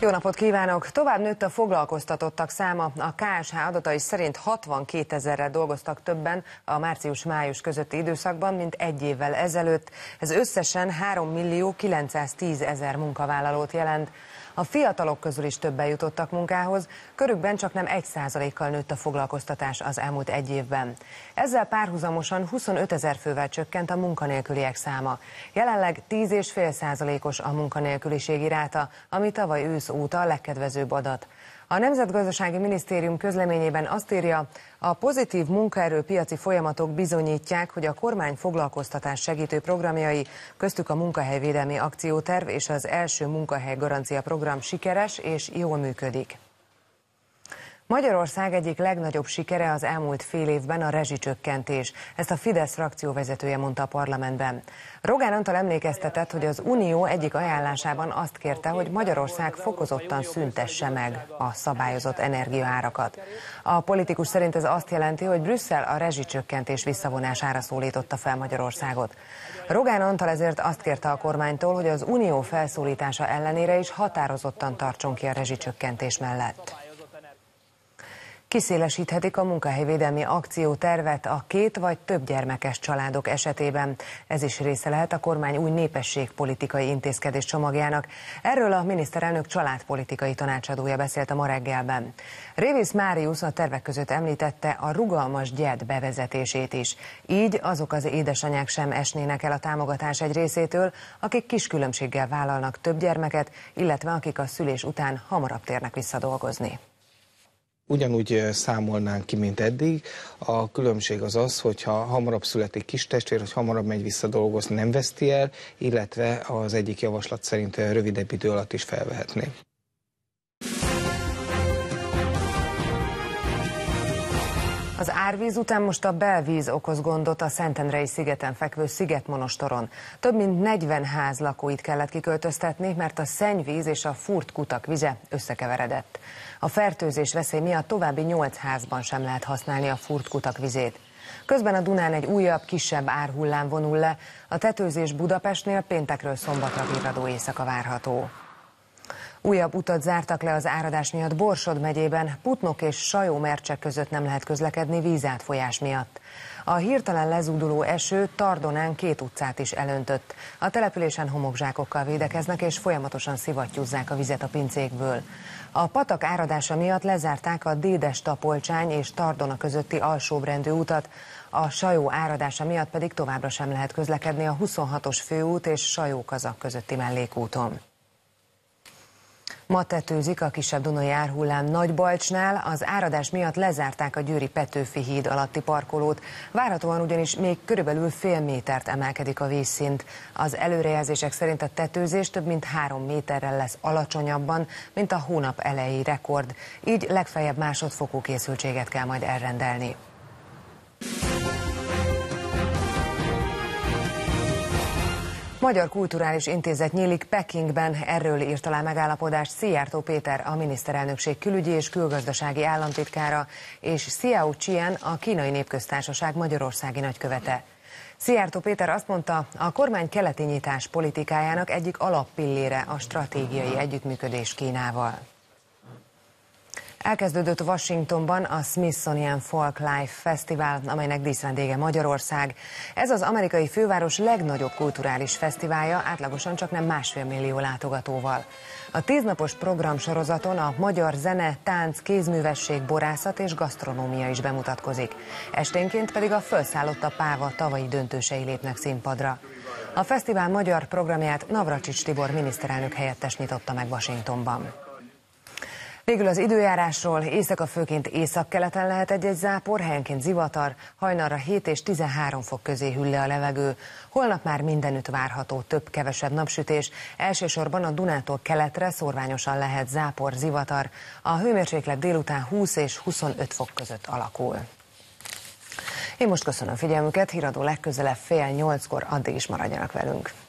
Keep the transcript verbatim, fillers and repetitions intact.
Jó napot kívánok! Tovább nőtt a foglalkoztatottak száma. A ká es há adatai szerint hatvankétezerrel dolgoztak többen a március-május közötti időszakban, mint egy évvel ezelőtt. Ez összesen három millió kilencszáztízezer munkavállalót jelent. A fiatalok közül is többen jutottak munkához, körükben csak nem egy százalékkal nőtt a foglalkoztatás az elmúlt egy évben. Ezzel párhuzamosan huszonötezer fővel csökkent a munkanélküliek száma. Jelenleg tíz egész öt százalékos a munkanélküliségi ráta, ami tavaly ősz óta a legkedvezőbb adat. A Nemzetgazdasági Minisztérium közleményében azt írja, a pozitív munkaerőpiaci folyamatok bizonyítják, hogy a kormány foglalkoztatás segítő programjai, köztük a munkahelyvédelmi akcióterv és az első munkahely garancia program sikeres és jól működik. Magyarország egyik legnagyobb sikere az elmúlt fél évben a rezsicsökkentés. Ezt a Fidesz frakcióvezetője mondta a parlamentben. Rogán Antal emlékeztetett, hogy az Unió egyik ajánlásában azt kérte, hogy Magyarország fokozottan szüntesse meg a szabályozott energiaárakat. A politikus szerint ez azt jelenti, hogy Brüsszel a rezsicsökkentés visszavonására szólította fel Magyarországot. Rogán Antal ezért azt kérte a kormánytól, hogy az Unió felszólítása ellenére is határozottan tartson ki a rezsicsökkentés mellett. Kiszélesíthetik a munkahelyvédelmi akciótervet a két vagy több gyermekes családok esetében. Ez is része lehet a kormány új népességpolitikai intézkedés csomagjának. Erről a miniszterelnök családpolitikai tanácsadója beszélt a Ma reggelben. Révész Máriusz a tervek között említette a rugalmas gyed bevezetését is. Így azok az édesanyák sem esnének el a támogatás egy részétől, akik kis különbséggel vállalnak több gyermeket, illetve akik a szülés után hamarabb térnek vissza dolgozni. Ugyanúgy számolnánk ki, mint eddig. A különbség az az, hogyha hamarabb születik kis testvér, hogy hamarabb megy vissza dolgozni, nem veszti el, illetve az egyik javaslat szerint rövidebb idő alatt is felvehetné. Az árvíz után most a belvíz okoz gondot a Szentendrei szigeten fekvő Szigetmonostoron. Több mint negyven ház lakóit kellett kiköltöztetni, mert a szennyvíz és a fúrt kutak vize összekeveredett. A fertőzés veszély miatt további nyolc házban sem lehet használni a fúrt kutak vizét. Közben a Dunán egy újabb, kisebb árhullám vonul le. A tetőzés Budapestnél péntekről szombatra virradó éjszaka várható. Újabb utat zártak le az áradás miatt Borsod megyében, Putnok és Sajó-Mercsek között nem lehet közlekedni vízátfolyás miatt. A hirtelen lezúduló eső Tardonán két utcát is elöntött. A településen homokzsákokkal védekeznek és folyamatosan szivattyúzzák a vizet a pincékből. A patak áradása miatt lezárták a Dédes-Tapolcsány és Tardona közötti alsóbrendű utat, a Sajó áradása miatt pedig továbbra sem lehet közlekedni a huszonhatos főút és Sajó-Kazak közötti mellékúton. Ma tetőzik a kisebb dunai árhullám Nagybalcsnál, az áradás miatt lezárták a győri Petőfi híd alatti parkolót. Várhatóan ugyanis még körülbelül fél métert emelkedik a vízszint. Az előrejelzések szerint a tetőzés több mint három méterrel lesz alacsonyabban, mint a hónap elejé rekord. Így legfeljebb másodfokú készültséget kell majd elrendelni. Magyar Kulturális Intézet nyílik Pekingben, erről írt alá megállapodást Szijjártó Péter, a miniszterelnökség külügyi és külgazdasági államtitkára, és Xiao Qian, a Kínai Népköztársaság magyarországi nagykövete. Szijjártó Péter azt mondta, a kormány keleti nyitás politikájának egyik alappillére a stratégiai együttműködés Kínával. Elkezdődött Washingtonban a Smithsonian Folklife Fesztivál, amelynek díszvendége Magyarország. Ez az amerikai főváros legnagyobb kulturális fesztiválja, átlagosan csak nem másfél millió látogatóval. A tíznapos programsorozaton a magyar zene, tánc, kézművesség, borászat és gasztronómia is bemutatkozik. Esténként pedig a Fölszállott a páva tavalyi döntősei lépnek színpadra. A fesztivál magyar programját Navracsics Tibor miniszterelnök helyettes nyitotta meg Washingtonban. Végül az időjárásról: éjszaka főként északkeleten lehet egy-egy zápor, helyenként zivatar, hajnalra hét és tizenhárom fok közé hűl le a levegő. Holnap már mindenütt várható több-kevesebb napsütés, elsősorban a Dunától keletre szórványosan lehet zápor, zivatar. A hőmérséklet délután húsz és huszonöt fok között alakul. Én most köszönöm figyelmüket, híradó legközelebb fél nyolckor, addig is maradjanak velünk.